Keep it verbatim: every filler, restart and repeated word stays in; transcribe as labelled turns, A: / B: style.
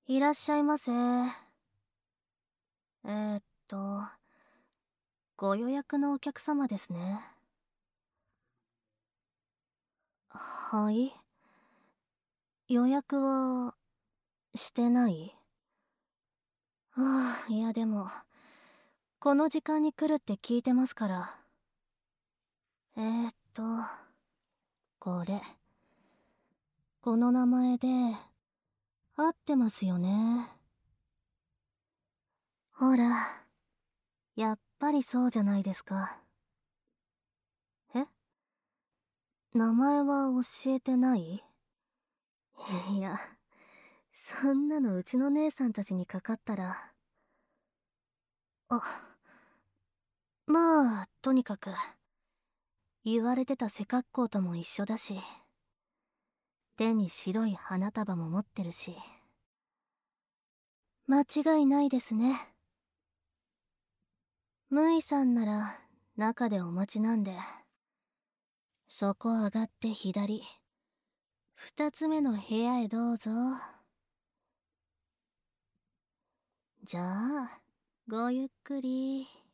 A: いらっしゃいませ。えーっと、ご予約のお客様ですね。はい。予約は、してない？はあ、いやでも、この時間に来るって聞いてますから。えーっと、これ。この名前で、合ってますよね。ほら、やっぱりそうじゃないですか。え？名前は教えてない？いや、そんなのうちの姉さんたちにかかったら。あ、まあ、とにかく、言われてた背格好とも一緒だし、手に白い花束も持ってるし、間違いないですね。ムイさんなら中でお待ちなんで、そこ上がって左、二つ目の部屋へどうぞ。じゃあ、ごゆっくり。